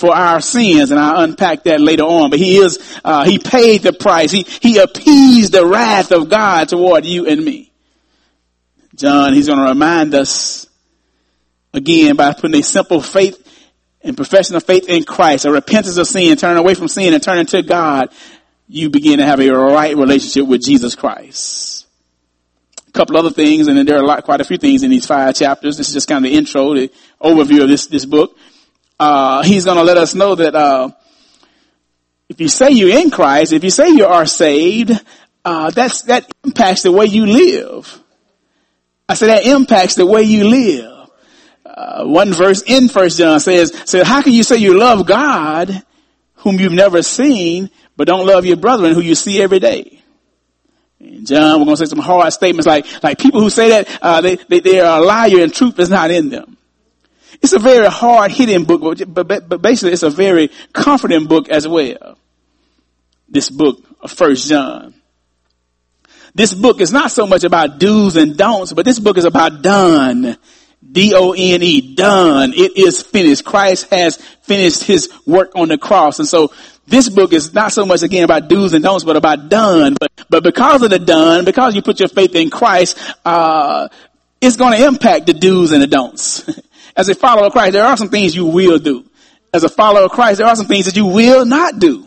for our sins, and I'll unpack that later on. But he paid the price. He appeased the wrath of God toward you and me. John, he's going to remind us again by putting a simple faith and profession of faith in Christ, a repentance of sin, turning away from sin and turning to God. You begin to have a right relationship with Jesus Christ. A couple other things, and then there are quite a few things in these 5 chapters. This is just kind of the intro, the overview of this book. He's going to let us know that if you say you're in Christ, if you say you are saved, that impacts the way you live. I say that impacts the way you live. One verse in 1 John says, how can you say you love God whom you've never seen, but don't love your brethren who you see every day? And John, we're going to say some hard statements like people who say that they are a liar and truth is not in them. It's a very hard hitting book, but basically it's a very comforting book as well. This book of 1 John. This book is not so much about do's and don'ts, but this book is about done. D-O-N-E, done. It is finished. Christ has finished his work on the cross. And so this book is not so much again about do's and don'ts, but about done. But because of the done, because you put your faith in Christ, it's going to impact the do's and the don'ts. As a follower of Christ, there are some things you will do. As a follower of Christ, there are some things that you will not do.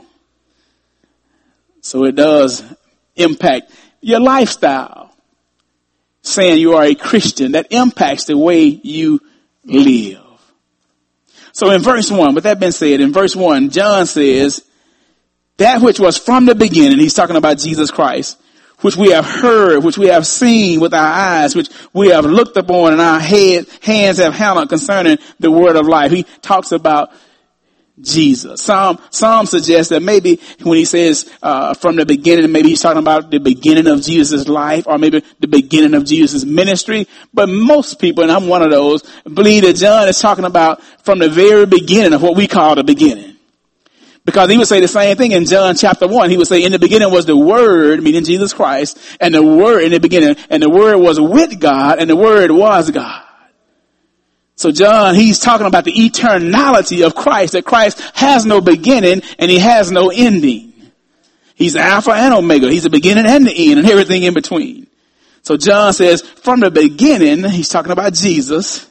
So it does impact your lifestyle. Saying you are a Christian, that impacts the way you live. So in verse 1, with that being said, in verse 1, John says, that which was from the beginning, he's talking about Jesus Christ, which we have heard, which we have seen with our eyes, which we have looked upon and our hands have handled concerning the word of life. He talks about Jesus. Some suggest that maybe when he says from the beginning, maybe he's talking about the beginning of Jesus' life or maybe the beginning of Jesus' ministry. But most people, and I'm one of those, believe that John is talking about from the very beginning of what we call the beginning. Because he would say the same thing in John chapter 1. He would say, in the beginning was the Word, meaning Jesus Christ, and the Word in the beginning, and the Word was with God, and the Word was God. So John, he's talking about the eternality of Christ, that Christ has no beginning and he has no ending. He's Alpha and Omega. He's the beginning and the end and everything in between. So John says from the beginning, he's talking about Jesus.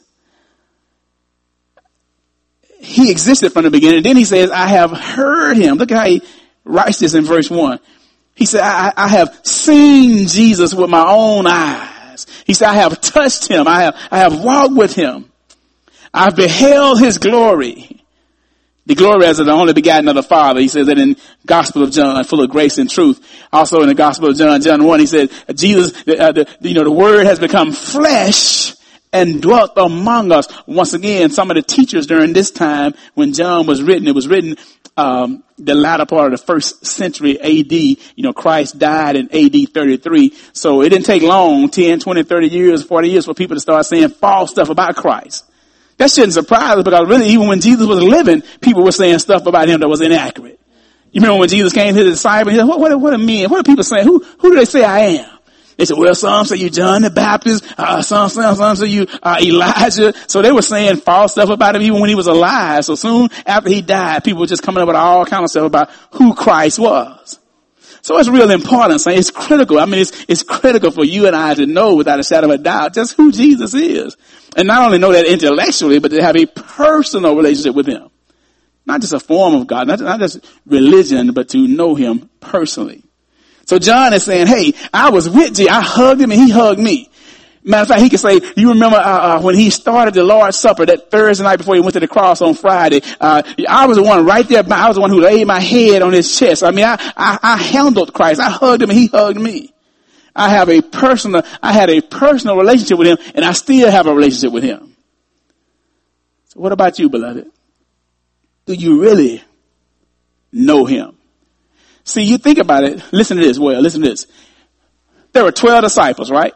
He existed from the beginning. And then he says, I have heard him. Look at how he writes this in verse 1. He said, I have seen Jesus with my own eyes. He said, I have touched him. I have walked with him. I've beheld his glory. The glory as of the only begotten of the Father. He says that in Gospel of John, full of grace and truth. Also in the Gospel of John 1, he said, Jesus, the Word has become flesh and dwelt among us. Once again, some of the teachers during this time when John was written, it was written the latter part of the 1st century AD. Christ died in AD 33. So it didn't take long, 10, 20, 30 years, 40 years for people to start saying false stuff about Christ. That shouldn't surprise us because really even when Jesus was living, people were saying stuff about him that was inaccurate. You remember when Jesus came to the disciples, he said, what are men? What are people saying? Who do they say I am? They said, well, some say you John the Baptist, some say you Elijah. So they were saying false stuff about him even when he was alive. So soon after he died, people were just coming up with all kind of stuff about who Christ was. So it's real important. So it's critical. I mean, it's critical for you and I to know without a shadow of a doubt just who Jesus is. And not only know that intellectually, but to have a personal relationship with him. Not just a form of God, not just religion, but to know him personally. So John is saying, hey, I was with Jesus. I hugged him and he hugged me. Matter of fact, he could say, you remember when he started the Lord's Supper that Thursday night before he went to the cross on Friday, I was the one right there. I was the one who laid my head on his chest. I mean, I handled Christ. I hugged him and he hugged me. I had a personal relationship with him, and I still have a relationship with him. So what about you, beloved? Do you really know him? See, you think about it. Listen to this. Well, listen to this. There were 12 disciples, right?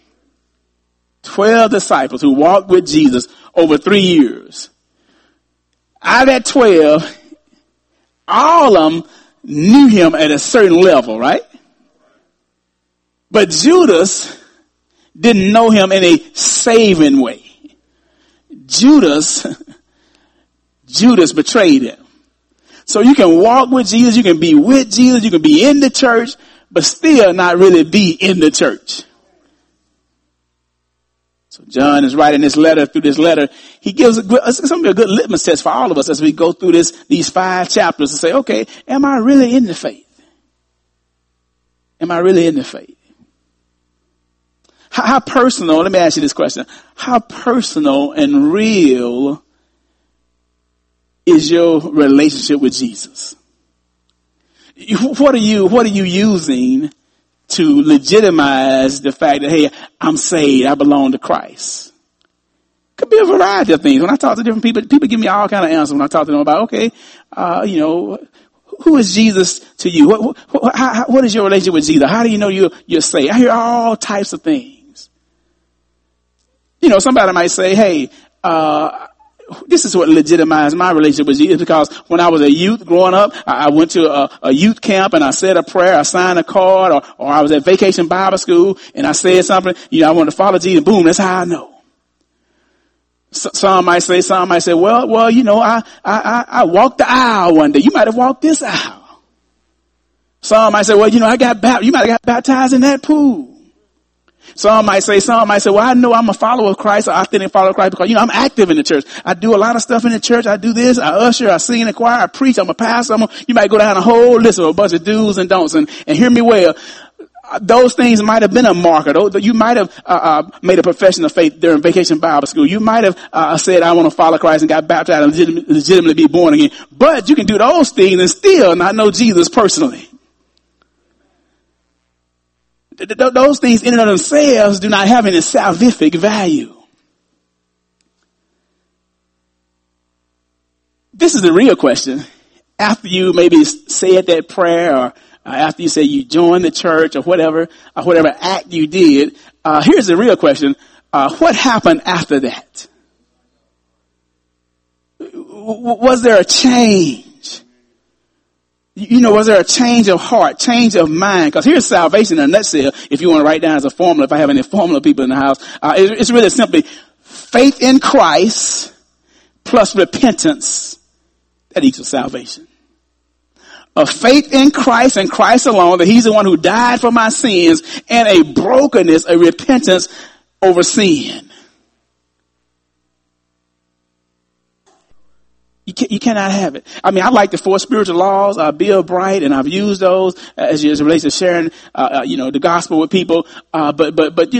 12 disciples who walked with Jesus over 3 years. Out of that 12, all of them knew him at a certain level, right? But Judas didn't know him in a saving way. Judas betrayed him. So you can walk with Jesus, you can be with Jesus, you can be in the church, but still not really be in the church. So John is writing this letter. Through this letter, he gives a good litmus test for all of us as we go through these 5 chapters to say, okay, am I really in the faith? Am I really in the faith? How personal, let me ask you this question. How personal and real is your relationship with Jesus? What are you using to legitimize the fact that, hey, I'm saved, I belong to Christ? Could be a variety of things. When I talk to different people give me all kind of answers when I talk to them about, okay, who is Jesus to you? What is your relationship with Jesus? How do you know you're saved? I hear all types of things. Somebody might say, hey, this is what legitimized my relationship with Jesus, because when I was a youth growing up, I went to a youth camp and I said a prayer, I signed a card, or I was at Vacation Bible School and I said something, I wanted to follow Jesus, boom, that's how I know. Some might say, well, I walked the aisle one day. You might have walked this aisle. Some might say, well, I got baptized. You might have got baptized in that pool. Some might say, well, I know I'm a follower of Christ, or I authentic follower of Christ because, I'm active in the church. I do a lot of stuff in the church. I do this, I usher, I sing in the choir, I preach, I'm a pastor. You might go down a whole list of a bunch of do's and don'ts, and hear me well. Those things might have been a marker. You might have made a profession of faith during Vacation Bible School. You might have said, I want to follow Christ and got baptized and legitimately be born again. But you can do those things and still not know Jesus personally. Those things in and of themselves do not have any salvific value. This is the real question. After you maybe said that prayer, or after you say you joined the church, or whatever act you did, here's the real question. What happened after that? Was there a change? Was there a change of heart, change of mind? Because here's salvation in a nutshell. If you want to write down as a formula, if I have any formula people in the house, it's really simply faith in Christ plus repentance that equals salvation. A faith in Christ and Christ alone, that he's the one who died for my sins, and a brokenness, a repentance over sin. You cannot have it. I mean, I like the 4 spiritual laws, Bill Bright, and I've used those as it relates to sharing, the gospel with people. But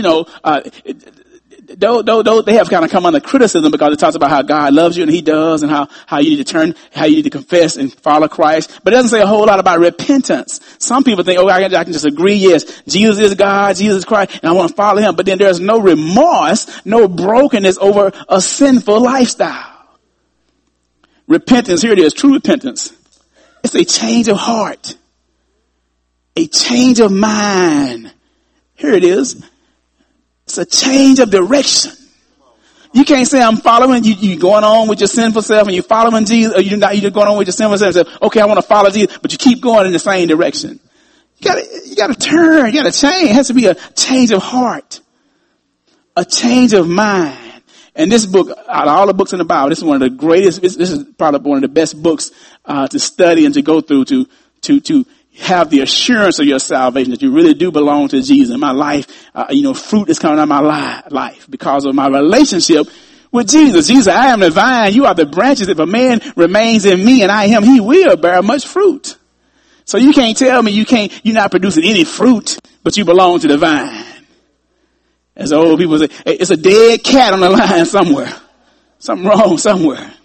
they have kind of come under criticism because it talks about how God loves you and he does, and how you need to turn, how you need to confess and follow Christ. But it doesn't say a whole lot about repentance. Some people think, I can just agree, yes, Jesus is God, Jesus is Christ, and I want to follow him. But then there's no remorse, no brokenness over a sinful lifestyle. Repentance, here it is, true repentance. It's a change of heart, a change of mind. Here it is. It's a change of direction. You can't say I'm following, you going on with your sinful self and you're following Jesus, or you're going on with your sinful self and say, okay, I want to follow Jesus, but you keep going in the same direction. You gotta turn, you gotta change. It has to be a change of heart, a change of mind. And this book, out of all the books in the Bible, this is one of the greatest, this is probably one of the best books, to study and to go through to have the assurance of your salvation, that you really do belong to Jesus. In my life, fruit is coming out of my life because of my relationship with Jesus. Jesus, I am the vine, you are the branches. If a man remains in me and I in him, he will bear much fruit. So you can't tell me you're not producing any fruit, but you belong to the vine. As old people say, hey, it's a dead cat on the line somewhere. Something wrong somewhere.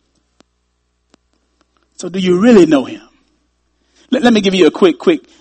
So do you really know him? Let me give you a quick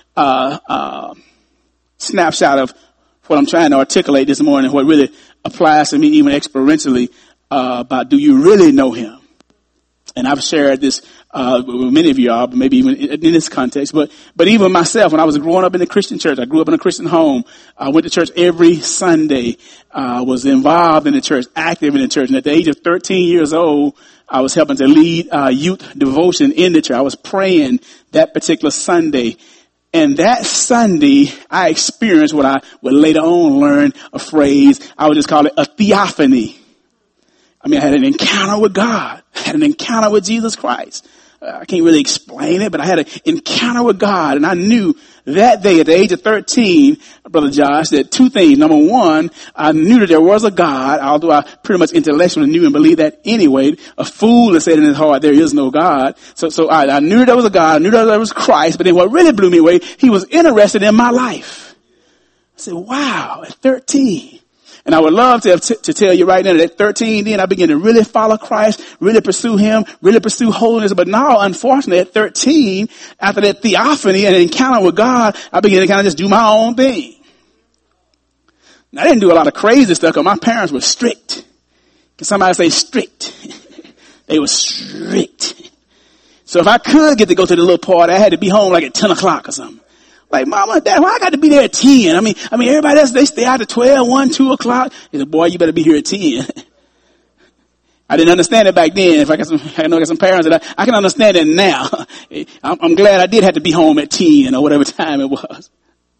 snapshot of what I'm trying to articulate this morning, what really applies to me even experientially, about do you really know him? And I've shared this with many of y'all, but maybe even in this context. But even myself, when I was growing up in the Christian church, I grew up in a Christian home. I went to church every Sunday. Was involved in the church, active in the church. And at the age of 13 years old, I was helping to lead youth devotion in the church. I was praying that particular Sunday. And that Sunday, I experienced what I would later on learn a phrase. I would just call it a theophany. I had an encounter with God. I had an encounter with Jesus Christ. I can't really explain it, but I had an encounter with God, and I knew that day at the age of 13, Brother Josh, that two things. Number one, I knew that there was a God, although I pretty much intellectually knew and believed that anyway. A fool that said in his heart, there is no God. So I knew there was a God, I knew that there was Christ, but then what really blew me away, he was interested in my life. I said, wow, at 13. And I would love to tell you right now that at 13, then I began to really follow Christ, really pursue him, really pursue holiness. But now, unfortunately, at 13, after that theophany and encounter with God, I began to kind of just do my own thing. And I didn't do a lot of crazy stuff because my parents were strict. Can somebody say strict? They were strict. So if I could get to go to the little party, I had to be home like at 10 o'clock or something. Like, Mama, Dad, why I got to be there at 10? I mean, everybody else, they stay out at 12, 1, 2 o'clock. He said, boy, you better be here at 10. I didn't understand it back then. If I got some parents that I can understand it now. I'm glad I did have to be home at 10 or whatever time it was.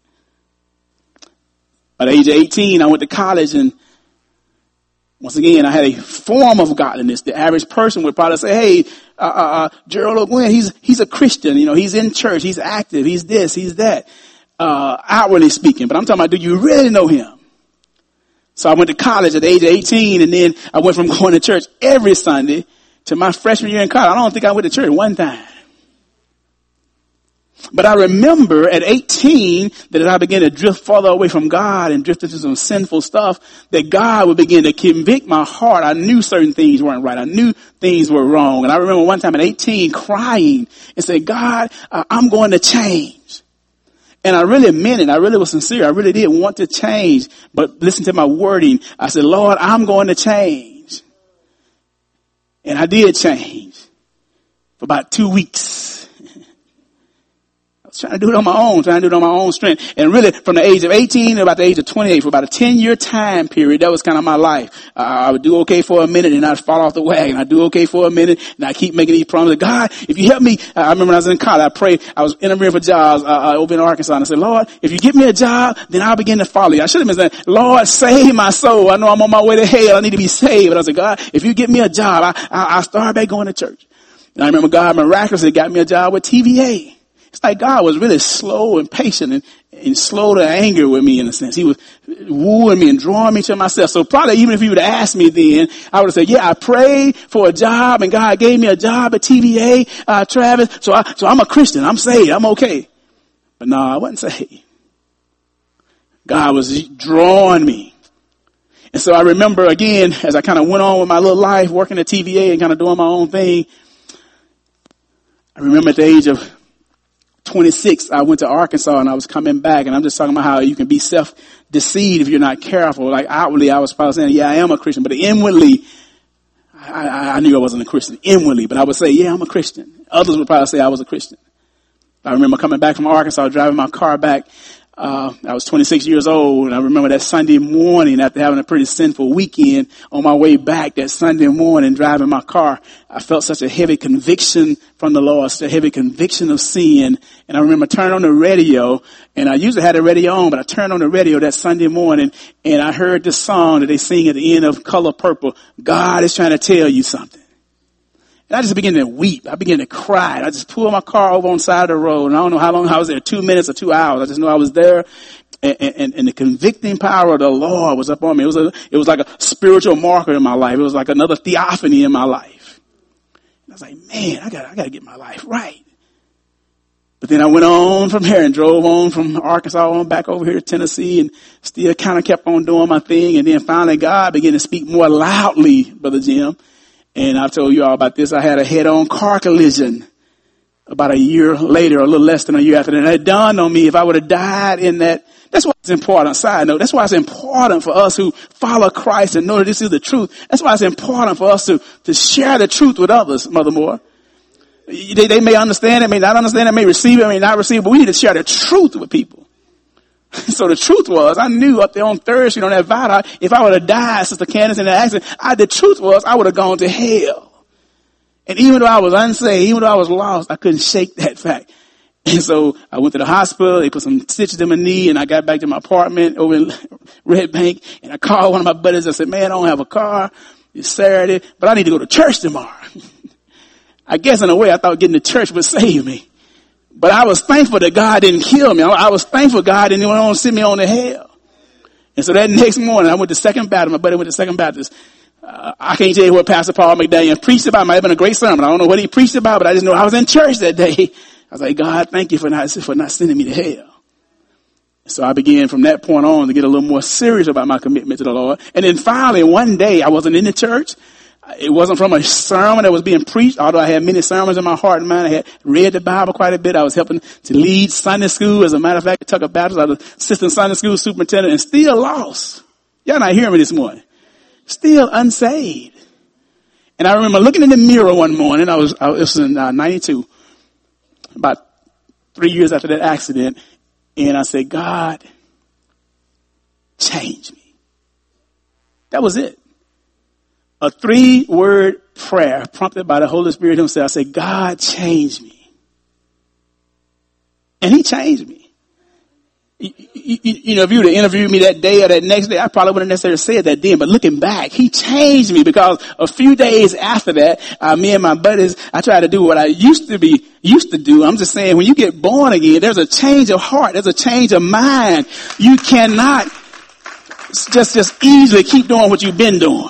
By the age of 18, I went to college, and once again, I had a form of godliness. The average person would probably say, hey, Gerald O'Gwen, he's a Christian. You know, he's in church. He's active. He's this, he's that. Outwardly speaking. But I'm talking about, do you really know him? So I went to college at the age of 18, and then I went from going to church every Sunday to my freshman year in college. I don't think I went to church one time. But I remember at 18 that as I began to drift further away from God and drift into some sinful stuff, that God would begin to convict my heart. I knew certain things weren't right. I knew things were wrong. And I remember one time at 18 crying and saying, God, I'm going to change. And I really meant it. I really was sincere. I really did want to change. But listen to my wording. I said, Lord, I'm going to change. And I did change for about 2 weeks. Trying to do it on my own strength. And really, from the age of 18 to about the age of 28, for about a 10-year time period, that was kind of my life. I would do okay for a minute and I'd fall off the wagon. I'd do okay for a minute and I keep making these promises. God, if you help me, I remember when I was in college, I prayed, I was interviewing for jobs over in Arkansas, and I said, Lord, if you give me a job, then I'll begin to follow you. I should have been saying, Lord, save my soul. I know I'm on my way to hell. I need to be saved. But I said, God, if you give me a job, I'll start back going to church. And I remember God miraculously got me a job with TVA. It's like God was really slow and patient and slow to anger with me in a sense. He was wooing me and drawing me to myself. So probably even if he would have asked me then, I would have said, yeah, I prayed for a job and God gave me a job at TVA, Travis. So I'm a Christian. I'm saved. I'm okay. But no, I wasn't saved. God was drawing me. And so I remember again, as I kind of went on with my little life, working at TVA and kind of doing my own thing, I remember at the age of 26, I went to Arkansas and I was coming back, and I'm just talking about how you can be self-deceived if you're not careful. Like outwardly, I was probably saying, yeah, I am a Christian, but inwardly, I knew I wasn't a Christian inwardly, but I would say, yeah, I'm a Christian. Others would probably say I was a Christian. I remember coming back from Arkansas, driving my car back. I was 26 years old, and I remember that Sunday morning after having a pretty sinful weekend, on my way back that Sunday morning driving my car, I felt such a heavy conviction from the Lord, such a heavy conviction of sin. And I remember turning on the radio, and I usually had the radio on, but I turned on the radio that Sunday morning, and I heard the song that they sing at the end of Color Purple, God is trying to tell you something. And I just began to weep. I began to cry. I just pulled my car over on the side of the road. And I don't know how long I was there, 2 minutes or 2 hours. I just know I was there. And the convicting power of the Lord was up on me. It was like a spiritual marker in my life. It was like another theophany in my life. And I was like, man, I gotta get my life right. But then I went on from here and drove on from Arkansas on back over here to Tennessee, and still kind of kept on doing my thing. And then finally God began to speak more loudly, Brother Jim. And I've told you all about this. I had a head-on car collision about a year later, a little less than a year after that. And it dawned on me if I would have died in that. That's why it's important. Side note, that's why it's important for us who follow Christ and know that this is the truth. That's why it's important for us to share the truth with others, Mother Moore. They may understand it, may not understand it, may receive it, may not receive it, but we need to share the truth with people. So the truth was, I knew up there on Third Street on that viaduct, if I would have died, Sister Candace, in that accident, the truth was I would have gone to hell. And even though I was unsaved, even though I was lost, I couldn't shake that fact. And so I went to the hospital, they put some stitches in my knee, and I got back to my apartment over in Red Bank, and I called one of my buddies. I said, man, I don't have a car. It's Saturday, but I need to go to church tomorrow. I guess in a way I thought getting to church would save me. But I was thankful that God didn't kill me. I was thankful God didn't want to send me on to hell. And so that next morning I went to Second Baptist. My buddy went to Second Baptist. I can't tell you what Pastor Paul McDaniel preached about. It might have been a great sermon. I don't know what he preached about, but I just know I was in church that day. I was like, God, thank you for not sending me to hell. So I began from that point on to get a little more serious about my commitment to the Lord. And then finally one day I wasn't in the church. It wasn't from a sermon that was being preached, although I had many sermons in my heart and mind. I had read the Bible quite a bit. I was helping to lead Sunday school. As a matter of fact, at Tucker Baptist, I was assistant Sunday school superintendent and still lost. Y'all not hearing me this morning. Still unsaved. And I remember looking in the mirror one morning. It was in 92, about 3 years after that accident. And I said, God, change me. That was it. A 3-word prayer prompted by the Holy Spirit himself. I said, God, change me. And he changed me. You know, if you would have interviewed me that day or that next day, I probably wouldn't necessarily said that then. But looking back, he changed me because a few days after that, me and my buddies, I tried to do what I used to do. I'm just saying, when you get born again, there's a change of heart. There's a change of mind. You cannot just easily keep doing what you've been doing.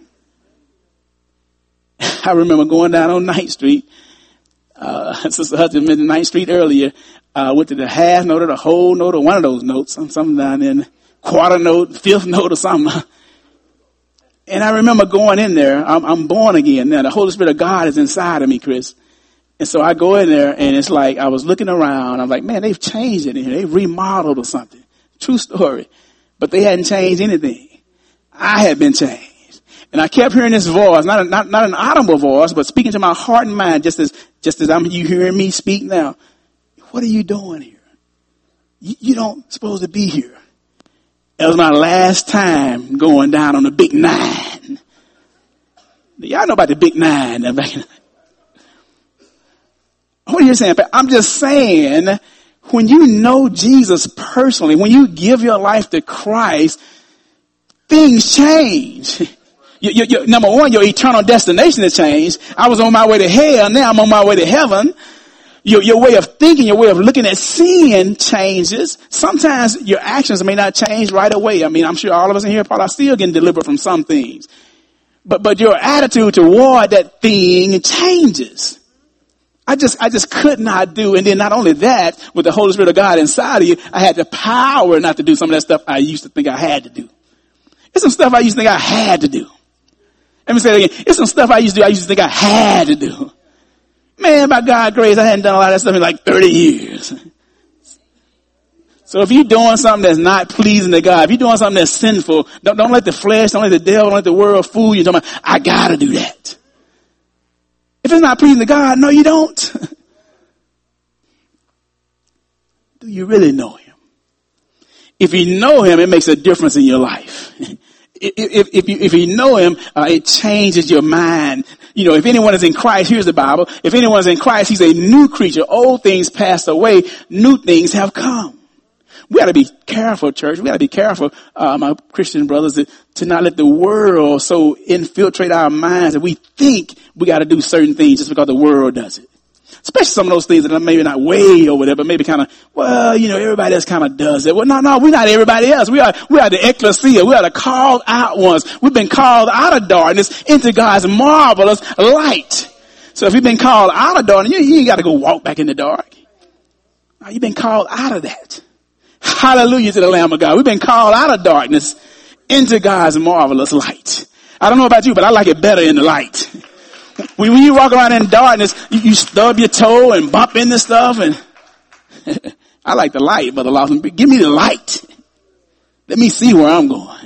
I remember going down on 9th Street. Sister Hudson mentioned 9th Street earlier. Went to the half note or the whole note or one of those notes. Something down in quarter note, fifth note or something. And I remember going in there. I'm born again now. The Holy Spirit of God is inside of me, Chris. And so I go in there and it's like I was looking around. I'm like, man, they've changed it in here. They've remodeled or something. True story. But they hadn't changed anything. I had been changed. And I kept hearing this voice, not an audible voice, but speaking to my heart and mind, just as you hearing me speak now. What are you doing here? You don't supposed to be here. That was my last time going down on the Big 9. Y'all know about the Big 9. What are you saying? I'm just saying, when you know Jesus personally, when you give your life to Christ, things change. Number one, your eternal destination has changed. I was on my way to hell. Now I'm on my way to heaven. Your way of thinking, your way of looking at sin changes. Sometimes your actions may not change right away. I mean, I'm sure all of us in here probably are still getting delivered from some things. But your attitude toward that thing changes. I just could not do. And then not only that, with the Holy Spirit of God inside of you, I had the power not to do some of that stuff I used to think I had to do. It's some stuff I used to think I had to do. Let me say it again. It's some stuff I used to think I had to do. Man, by God's grace, I hadn't done a lot of that stuff in like 30 years. So if you're doing something that's not pleasing to God, if you're doing something that's sinful, don't let the flesh, don't let the devil, don't let the world fool you. Don't, I gotta do that. If it's not pleasing to God, no, you don't. Do you really know him? If you know him, it makes a difference in your life. If you know him, it changes your mind. You know, if anyone is in Christ, here's the Bible. If anyone is in Christ, he's a new creature. Old things passed away. New things have come. We got to be careful, church. We got to be careful, my Christian brothers, to not let the world so infiltrate our minds that we think we got to do certain things just because the world does it. Especially some of those things that are maybe not way over there, but maybe kind of, well, you know, everybody else kind of does it. Well, no, we're not everybody else. We are the ecclesia. We are the called out ones. We've been called out of darkness into God's marvelous light. So if you've been called out of darkness, you ain't got to go walk back in the dark. No, you've been called out of that. Hallelujah to the Lamb of God. We've been called out of darkness into God's marvelous light. I don't know about you, but I like it better in the light. When you walk around in darkness, you stub your toe and bump into stuff. And I like the light, Brother Lawson. Give me the light. Let me see where I'm going.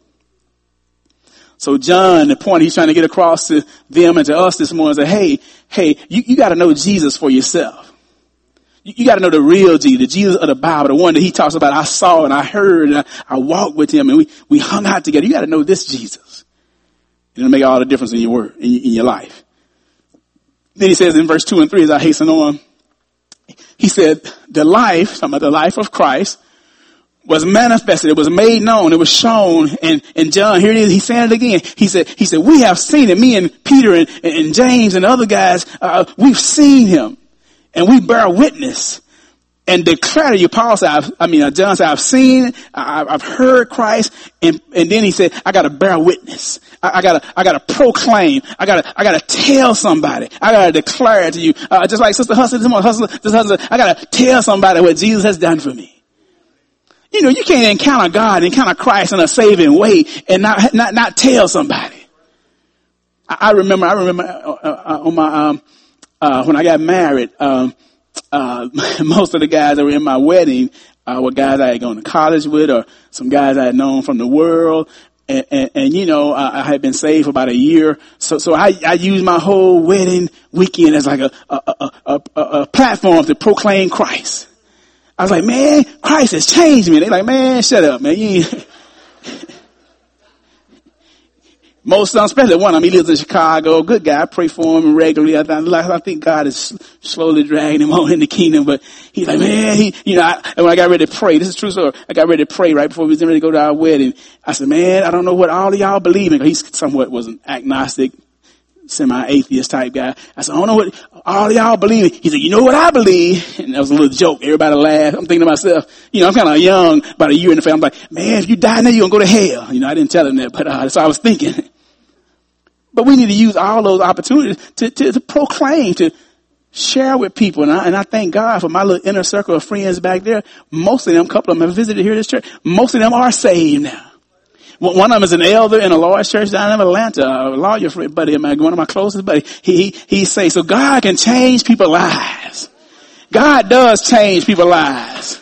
So John, the point he's trying to get across to them and to us this morning is that, hey, you got to know Jesus for yourself. You got to know the real Jesus, the Jesus of the Bible, the one that he talks about. I saw and I heard and I walked with him and we hung out together. You got to know this Jesus. It'll make all the difference in your life. Then he says in verse 2 and 3, as I hasten on, he said, the life, talking about the life of Christ, was manifested. It was made known. It was shown. And John, here it is. He's saying it again. He said, we have seen it. Me and Peter and James and other guys, we've seen him, and we bear witness and declare to you. John said, I've seen, I've heard Christ. And then he said, I got to bear witness. I gotta proclaim. I gotta tell somebody. I gotta declare it to you. Just like Sister Hustler, I gotta tell somebody what Jesus has done for me. You know, you can't encounter God, encounter Christ in a saving way and not tell somebody. I remember on my, when I got married, most of the guys that were in my wedding, were guys I had gone to college with, or some guys I had known from the world. And you know, I had been saved for about a year. So I used my whole wedding weekend as like a platform to proclaim Christ. I was like, man, Christ has changed me. They like, man, shut up, man. Most of them, especially one of them, he lives in Chicago. Good guy. I pray for him regularly. I think God is slowly dragging him on in the kingdom. But he's like, man, and when I got ready to pray, this is true story. I got ready to pray right before we was ready to go to our wedding. I said, man, I don't know what all of y'all believe in. He's somewhat was an agnostic, semi-atheist type guy. I said, I don't know what all of y'all believe in. He said, you know what I believe? And that was a little joke. Everybody laughed. I'm thinking to myself, I'm kind of young, about a year in the family. I'm like, man, if you die now, you're going to go to hell. I didn't tell him that, but that's what I was thinking. But we need to use all those opportunities to proclaim, to share with people. And I thank God for my little inner circle of friends back there. Most of them, a couple of them have visited here at this church. Most of them are saved now. One of them is an elder in a large church down in Atlanta, a lawyer friend, buddy of mine, one of my closest buddies. He says, so God can change people's lives. God does change people's lives.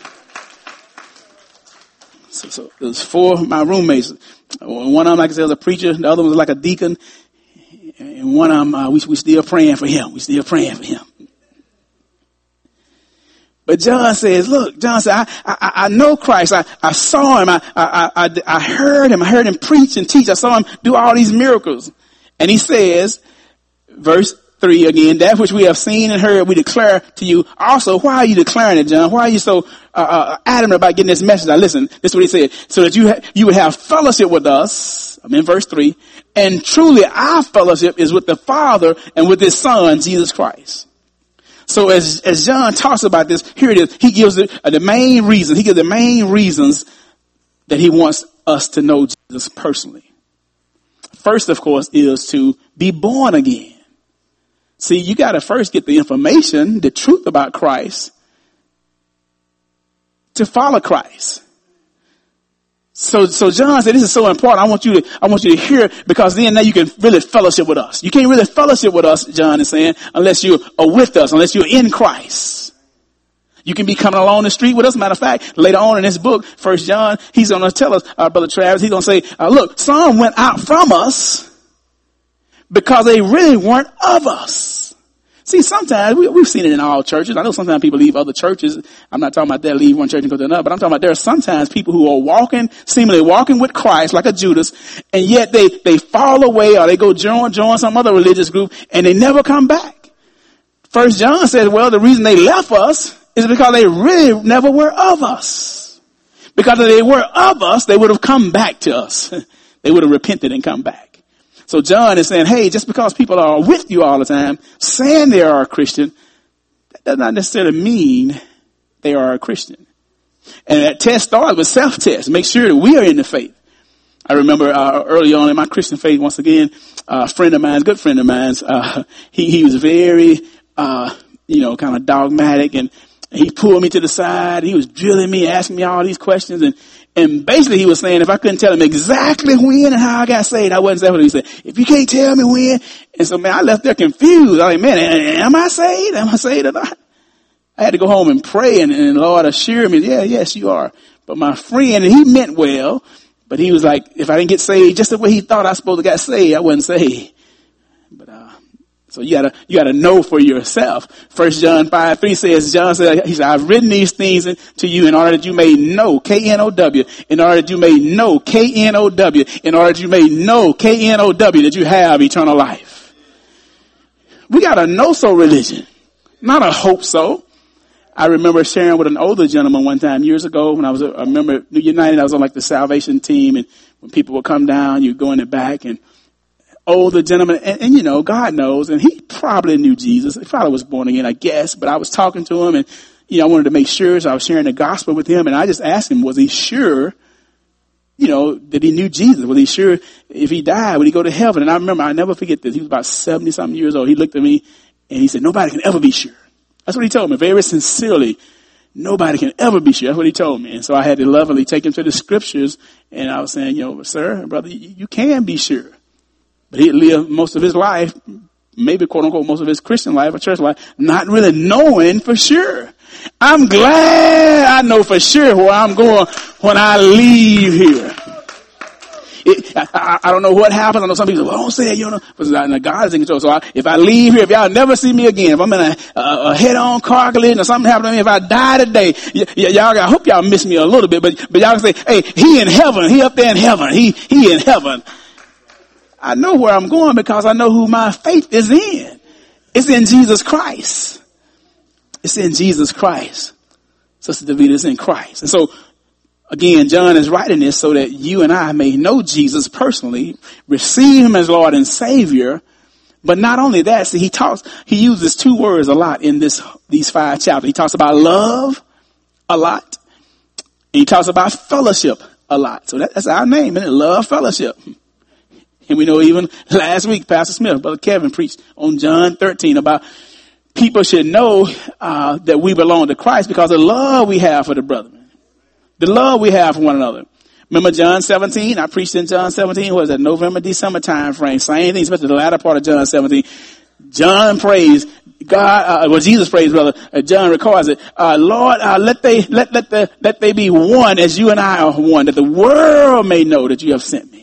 So it was 4 of my roommates. One of them, like I said, was a preacher. The other one was like a deacon. And one of them, we still praying for him. We still praying for him. But John says, look, John said, I know Christ. I saw him. I heard him. I heard him preach and teach. I saw him do all these miracles. And he says, verse 3 again, that which we have seen and heard, we declare to you. Also, why are you declaring it, John? Why are you so adamant about getting this message? Now listen, this is what he said. So that you would have fellowship with us. I'm in verse 3. And truly our fellowship is with the Father and with his Son, Jesus Christ. So as John talks about this, here it is. He gives the main reason. He gives the main reasons that he wants us to know Jesus personally. First, of course, is to be born again. See, you got to first get the information, the truth about Christ, to follow Christ. So John said, this is so important. I want you to hear it, because then now you can really fellowship with us. You can't really fellowship with us, John is saying, unless you are with us, unless you're in Christ. You can be coming along the street with us. Matter of fact, later on in this book, 1 John, he's going to tell us, Brother Travis, he's going to say, look, some went out from us because they really weren't of us. See, sometimes we've seen it in all churches. I know sometimes people leave other churches. I'm not talking about that, leave one church and go to another, but I'm talking about there are sometimes people who are seemingly walking with Christ like a Judas, and yet they fall away, or they go join some other religious group, and they never come back. 1 John says, well, the reason they left us is because they really never were of us. Because if they were of us, they would have come back to us. They would have repented and come back. So John is saying, hey, just because people are with you all the time, saying they are a Christian, that does not necessarily mean they are a Christian. And that test starts with self-test. Make sure that we are in the faith. I remember early on in my Christian faith, once again, a friend of mine, good friend of mine, he was very, kind of dogmatic, and he pulled me to the side. He was drilling me, asking me all these questions, and basically he was saying if I couldn't tell him exactly when and how I got saved, I wasn't saved. He said, if you can't tell me when. And so, man, I left there confused. I was like, man, am I saved? Am I saved or not? I had to go home and pray, and the Lord assured me, yes, you are. But my friend, and he meant well, but he was like, if I didn't get saved just the way he thought I was supposed to get saved, I wasn't saved. But, so you gotta know for yourself. 1 John 5:3 says, he said, I've written these things to you in order that you may know, K-N-O-W, in order that you may know, K-N-O-W, in order that you may know, K-N-O-W, that you have eternal life. We got a know-so religion, not a hope-so. I remember sharing with an older gentleman one time years ago when I remember New United, I was on like the salvation team, and when people would come down, you go in the back, and older gentleman, and you know, God knows, and he probably knew Jesus. He probably was born again, I guess, but I was talking to him, and you know, I wanted to make sure, so I was sharing the gospel with him, and I just asked him, was he sure, you know, that he knew Jesus? Was he sure if he died, would he go to heaven? And I remember, I never forget this. He was about 70-something years old. He looked at me, and he said, nobody can ever be sure. That's what he told me, very sincerely. Nobody can ever be sure. That's what he told me. And so I had to lovingly take him to the scriptures, and I was saying, you know, sir, brother, you can be sure. But he lived most of his life, maybe quote unquote most of his Christian life or church life, not really knowing for sure. I'm glad I know for sure where I'm going when I leave here. I don't know what happens. I know some people say, well, don't say that, you know, but God is in control. So if I leave here, if y'all never see me again, if I'm in a head-on car collision or something happened to me, if I die today, I hope y'all miss me a little bit, but y'all can say, hey, he in heaven. He up there in heaven. He in heaven. I know where I'm going because I know who my faith is in. It's in Jesus Christ. It's in Jesus Christ. Sister Davida, it's in Christ. And so, again, John is writing this so that you and I may know Jesus personally, receive him as Lord and Savior. But not only that, see, he uses two words a lot in these 5 chapters. He talks about love a lot. And he talks about fellowship a lot. So that's our name, isn't it? Love, fellowship. And we know even last week, Pastor Smith, Brother Kevin preached on John 13 about people should know that we belong to Christ because of the love we have for the brethren. The love we have for one another. Remember John 17? I preached in John 17. What was that? November, December time frame. Same thing, especially the latter part of John 17. John prays God, Jesus prays, brother. John records it. Lord, let they be one as you and I are one, that the world may know that you have sent me.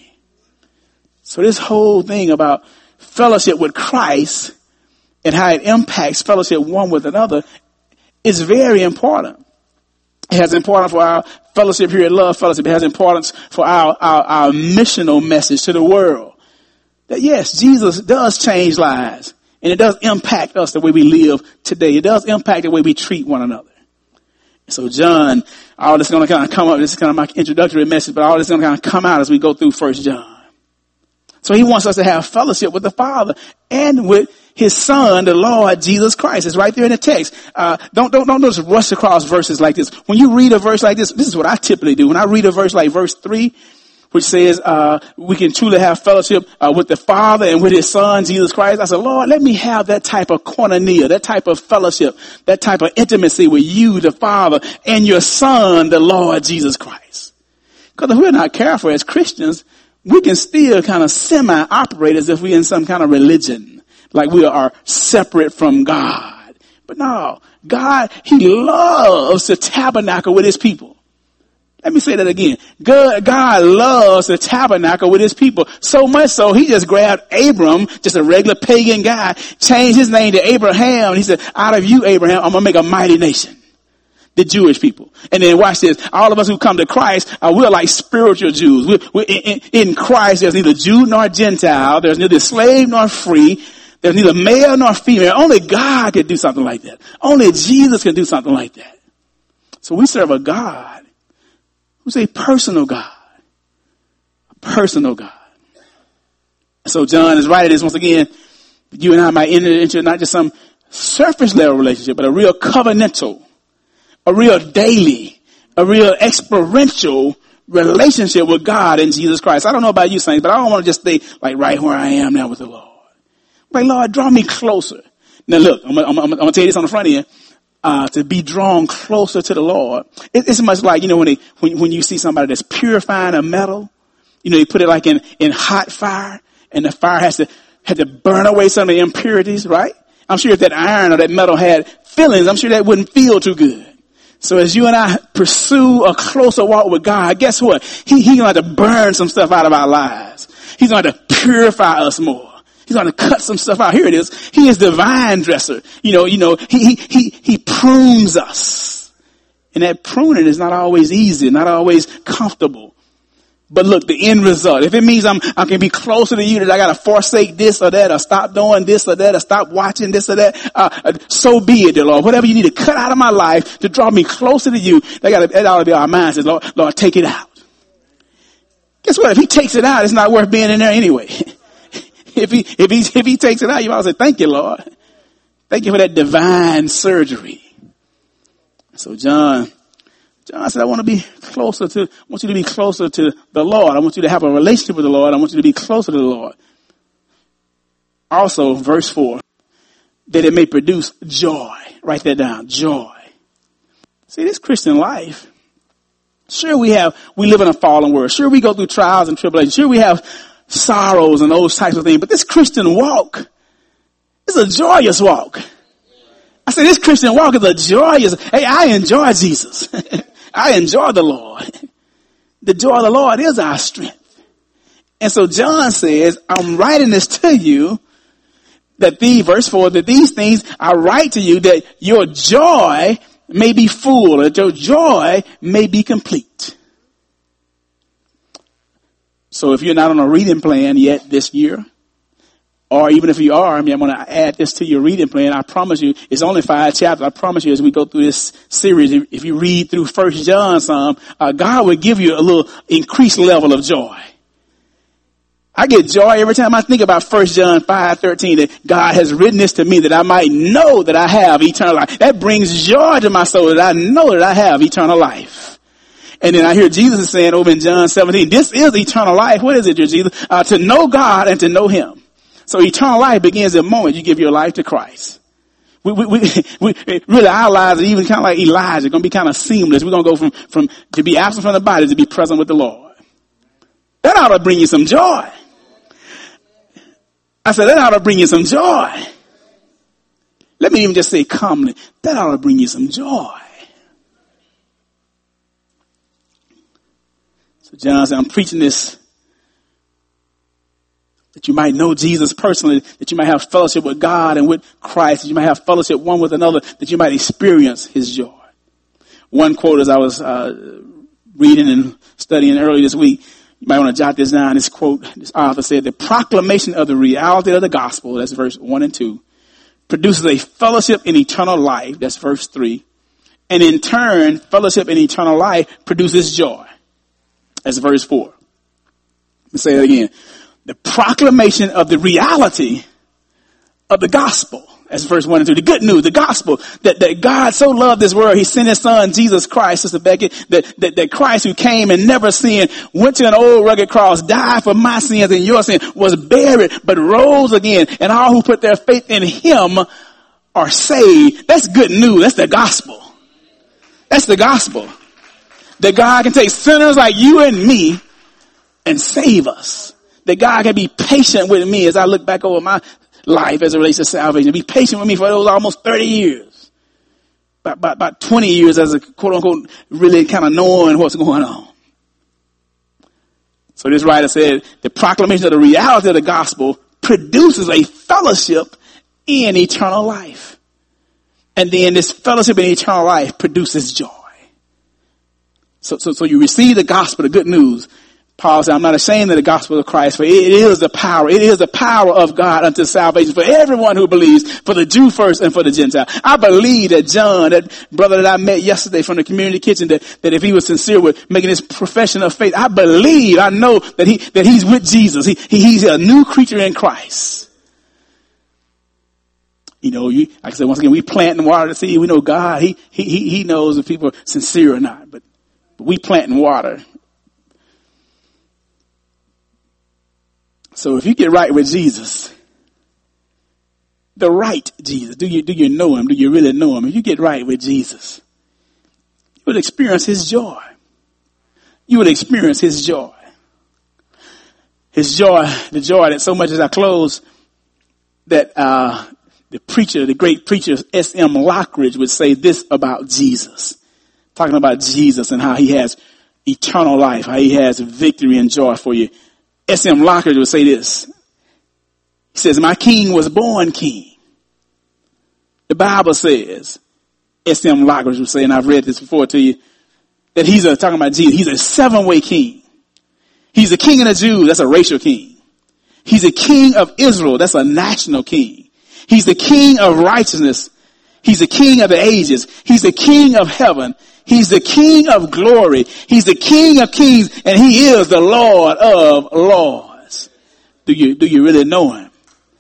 So this whole thing about fellowship with Christ and how it impacts fellowship one with another is very important. It has importance for our fellowship here at Love Fellowship. It has importance for our missional message to the world. That yes, Jesus does change lives. And it does impact us the way we live today. It does impact the way we treat one another. So John, all this is going to kind of come up. This is kind of my introductory message, but all this is going to kind of come out as we go through 1 John. So he wants us to have fellowship with the Father and with his Son, the Lord Jesus Christ. It's right there in the text. Don't just rush across verses like this. When you read a verse like this is what I typically do. When I read a verse like verse 3, which says, we can truly have fellowship, with the Father and with his Son, Jesus Christ. I said, Lord, let me have that type of koinonia, that type of fellowship, that type of intimacy with you, the Father, and your Son, the Lord Jesus Christ. Because if we're not careful as Christians, we can still kind of semi-operate as if we're in some kind of religion, like we are separate from God. But no, God, he loves to tabernacle with his people. Let me say that again. God loves to tabernacle with his people. So much so, he just grabbed Abram, just a regular pagan guy, changed his name to Abraham. He said, out of you, Abraham, I'm going to make a mighty nation. The Jewish people. And then watch this. All of us who come to Christ, we're like spiritual Jews. We're in Christ, there's neither Jew nor Gentile. There's neither slave nor free. There's neither male nor female. Only God can do something like that. Only Jesus can do something like that. So we serve a God who's a personal God. A personal God. So John is writing this once again. You and I might enter into not just some surface level relationship, but a real covenantal, a real daily, a real experiential relationship with God and Jesus Christ. I don't know about you, saints, but I don't want to just stay like right where I am now with the Lord. Like, Lord, draw me closer. Now look, I'm going to tell you this on the front end. To be drawn closer to the Lord. It's much like, you know, when you see somebody that's purifying a metal, you know, you put it like in hot fire, and the fire had to burn away some of the impurities, right? I'm sure if that iron or that metal had feelings, I'm sure that wouldn't feel too good. So as you and I pursue a closer walk with God, guess what? He's going to have to burn some stuff out of our lives. He's going to have to purify us more. He's going to cut some stuff out. Here it is. He is the vine dresser. You know, he prunes us. And that pruning is not always easy, not always comfortable. But look, the end result, if it means I can be closer to you, that I got to forsake this or that, or stop doing this or that, or stop watching this or that, so be it, dear Lord. Whatever you need to cut out of my life to draw me closer to you, that ought to be our mindset. Lord, take it out. Guess what? If he takes it out, it's not worth being in there anyway. If he takes it out, you ought to say, thank you, Lord. Thank you for that divine surgery. So John said, I want you to be closer to the Lord. I want you to have a relationship with the Lord. I want you to be closer to the Lord. Also, verse 4, that it may produce joy. Write that down. Joy. See, this Christian life, sure we live in a fallen world. Sure we go through trials and tribulations. Sure we have sorrows and those types of things. But this Christian walk is a joyous walk. I say this Christian walk is a joyous. Hey, I enjoy Jesus. I enjoy the Lord. The joy of the Lord is our strength. And so John says, I'm writing this to you verse 4, that these things I write to you that your joy may be full, that your joy may be complete. So if you're not on a reading plan yet this year, or even if you are, I'm going to add this to your reading plan. I promise you, it's only 5 chapters. I promise you, as we go through this series, if you read through 1 John some, God will give you a little increased level of joy. I get joy every time I think about 1 John 5:13, that God has written this to me that I might know that I have eternal life. That brings joy to my soul, that I know that I have eternal life. And then I hear Jesus saying over in John 17, this is eternal life. What is it, dear Jesus? To know God and to know him. So eternal life begins the moment you give your life to Christ. We really, our lives are even kind of like Elijah, going to be kind of seamless. We're going to go from to be absent from the body to be present with the Lord. That ought to bring you some joy. I said, that ought to bring you some joy. Let me even just say calmly, that ought to bring you some joy. So John said, I'm preaching this that you might know Jesus personally, that you might have fellowship with God and with Christ, that you might have fellowship one with another, that you might experience his joy. One quote as I was reading and studying earlier this week, you might want to jot this down. This quote, this author said, the proclamation of the reality of the gospel, that's verse 1 and 2, produces a fellowship in eternal life, that's verse 3. And in turn, fellowship in eternal life produces joy. That's verse 4. Let me say that again. The proclamation of the reality of the gospel. That's verse 1 and 2. The good news, the gospel, that God so loved this world, he sent his son, Jesus Christ, Sister Becky, that Christ who came and never sinned, went to an old rugged cross, died for my sins and your sin, was buried, but rose again. And all who put their faith in him are saved. That's good news. That's the gospel. That's the gospel. That God can take sinners like you and me and save us. That God can be patient with me as I look back over my life as it relates to salvation. Be patient with me for those almost 30 years. About 20 years as a quote unquote really kind of knowing what's going on. So this writer said the proclamation of the reality of the gospel produces a fellowship in eternal life. And then this fellowship in eternal life produces joy. So you receive the gospel, the good news. Paul said, I'm not ashamed of the gospel of Christ, for it is the power. It is the power of God unto salvation for everyone who believes, for the Jew first and for the Gentile. I believe that John, that brother that I met yesterday from the community kitchen, that if he was sincere with making his profession of faith, I know that he's with Jesus. He's a new creature in Christ. You know, like I said, once again, we plant and water the seed. We know God, he knows if people are sincere or not, but we plant and water. So if you get right with Jesus, the right Jesus, do you know him? Do you really know him? If you get right with Jesus, you will experience his joy. You will experience his joy. His joy, the joy that so much as I close, that the great preacher S.M. Lockridge would say this about Jesus. Talking about Jesus and how he has eternal life, how he has victory and joy for you. S.M. Lockridge would say this. He says, my king was born king. The Bible says, S.M. Lockridge would say, and I've read this before to you, that he's talking about Jesus. He's a 7-way king. He's the king of the Jews. That's a racial king. He's the king of Israel. That's a national king. He's the king of righteousness. He's the king of the ages. He's the king of heaven. He's the king of glory. He's the king of kings, and he is the Lord of lords. Do you really know him?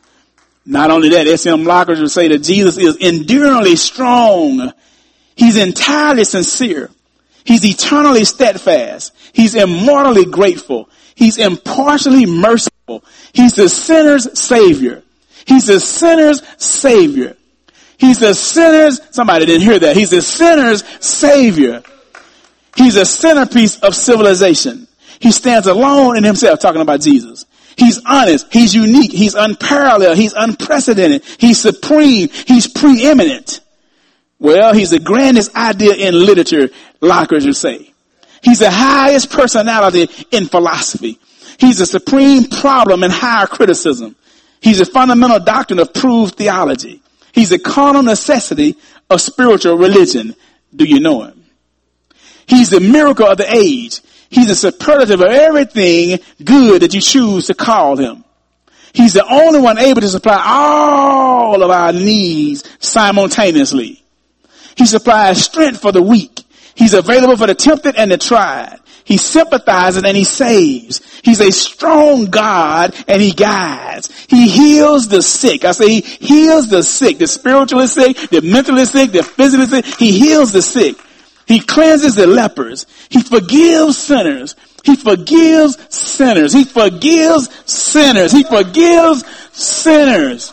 Not only that, S.M. Lockridge would say that Jesus is enduringly strong. He's entirely sincere. He's eternally steadfast. He's immortally grateful. He's impartially merciful. He's the sinner's savior. He's the sinner's savior. He's the sinner's, somebody didn't hear that. He's the sinner's savior. He's a centerpiece of civilization. He stands alone in himself, talking about Jesus. He's honest. He's unique. He's unparalleled. He's unprecedented. He's supreme. He's preeminent. Well, he's the grandest idea in literature, Lockridge would say. He's the highest personality in philosophy. He's the supreme problem in higher criticism. He's a fundamental doctrine of proved theology. He's a carnal necessity of spiritual religion. Do you know him? He's the miracle of the age. He's a superlative of everything good that you choose to call him. He's the only one able to supply all of our needs simultaneously. He supplies strength for the weak. He's available for the tempted and the tried. He sympathizes and he saves. He's a strong God and he guides. He heals the sick. I say he heals the sick, the spiritually sick, the mentally sick, the physically sick. He heals the sick. He cleanses the lepers. He forgives sinners. He forgives sinners. He forgives sinners. He forgives sinners.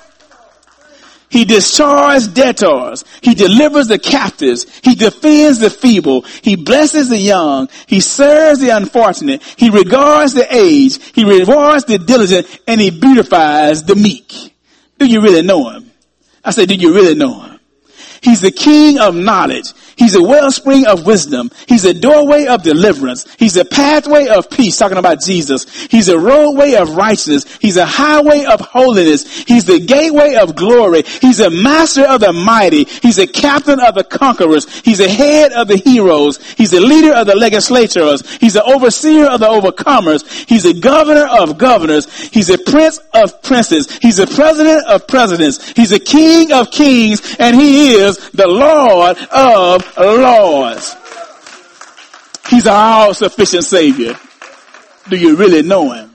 He discharges debtors. He delivers the captives. He defends the feeble. He blesses the young. He serves the unfortunate. He regards the aged. He rewards the diligent, and he beautifies the meek. Do you really know him? I say, do you really know him? He's the king of knowledge. He's a wellspring of wisdom. He's a doorway of deliverance. He's a pathway of peace, talking about Jesus. He's a roadway of righteousness. He's a highway of holiness. He's the gateway of glory. He's a master of the mighty. He's a captain of the conquerors. He's a head of the heroes. He's a leader of the legislators. He's an overseer of the overcomers. He's a governor of governors. He's a prince of princes. He's a president of presidents. He's a king of kings, and he is the Lord of lords. He's our all-sufficient Savior. Do you really know him?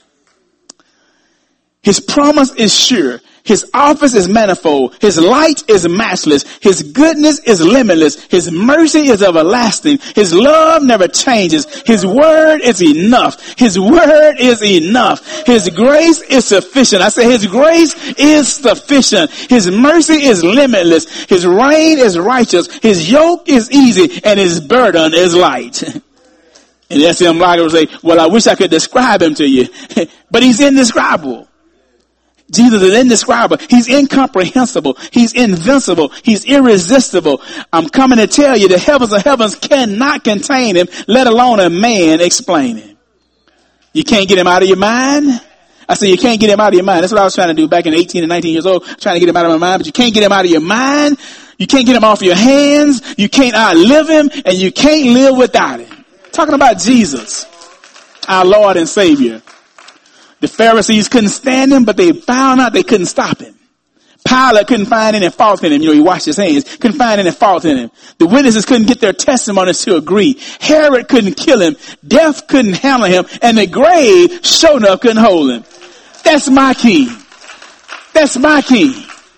His promise is sure. His office is manifold. His light is matchless. His goodness is limitless. His mercy is everlasting. His love never changes. His word is enough. His word is enough. His grace is sufficient. I say his grace is sufficient. His mercy is limitless. His reign is righteous. His yoke is easy and his burden is light. And S.M. Lockridge will say, well, I wish I could describe him to you, but he's indescribable. Jesus is indescribable. He's incomprehensible. He's invincible. He's irresistible. I'm coming to tell you the heavens of heavens cannot contain him, let alone a man explain him. You can't get him out of your mind. I said, you can't get him out of your mind. That's what I was trying to do back in 18 and 19 years old, trying to get him out of my mind, but you can't get him out of your mind. You can't get him off your hands. You can't outlive him, and you can't live without him. Talking about Jesus, our Lord and Savior. The Pharisees couldn't stand him, but they found out they couldn't stop him. Pilate couldn't find any fault in him. You know, he washed his hands. Couldn't find any fault in him. The witnesses couldn't get their testimonies to agree. Herod couldn't kill him. Death couldn't handle him. And the grave, sure enough, couldn't hold him. That's my king. That's my king.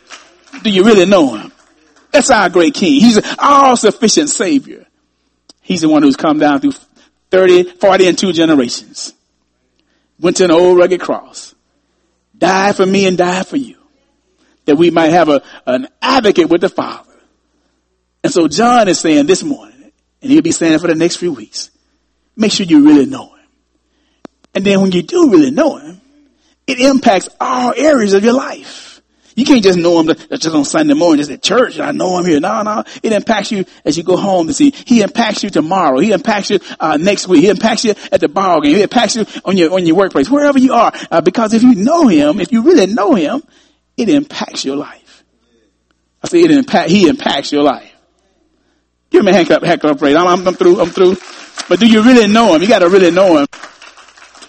Do you really know him? That's our great king. He's an all-sufficient Savior. He's the one who's come down through 30, 40, and 2 generations. Went to an old rugged cross, died for me and died for you, that we might have an advocate with the Father. And so John is saying this morning, and he'll be saying it for the next few weeks, make sure you really know him. And then when you do really know him, it impacts all areas of your life. You can't just know him just on Sunday morning, just at church. I know him here. No. It impacts you as you go home to see. He impacts you tomorrow. He impacts you next week. He impacts you at the ball game. He impacts you on your workplace, wherever you are. Because if you know him, if you really know him, it impacts your life. I say he impacts your life. Give me a hand clap, praise. I'm through. But do you really know him? You got to really know him.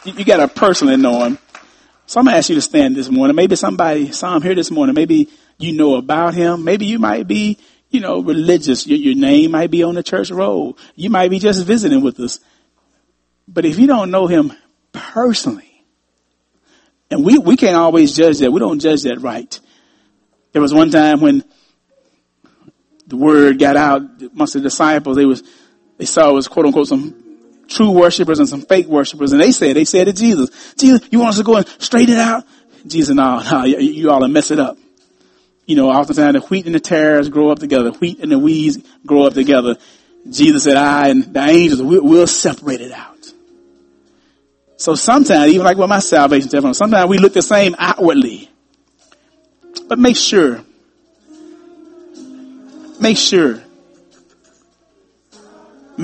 You got to personally know him. So I'm going to ask you to stand this morning. Maybe somebody saw him here this morning. Maybe you know about him. Maybe you might be, religious. Your name might be on the church roll. You might be just visiting with us. But if you don't know him personally, and we can't always judge that. We don't judge that right. There was one time when the word got out amongst the disciples. They saw it was quote unquote some true worshipers and some fake worshipers. And they said to Jesus, you want us to go and straighten it out? Jesus, no, you all mess it up. Oftentimes the wheat and the tares grow up together. The wheat and the weeds grow up together. Jesus said, I and the angels, we'll separate it out. So sometimes, even like with my salvation testimony, sometimes we look the same outwardly. But make sure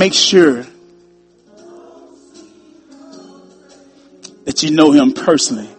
that you know him personally.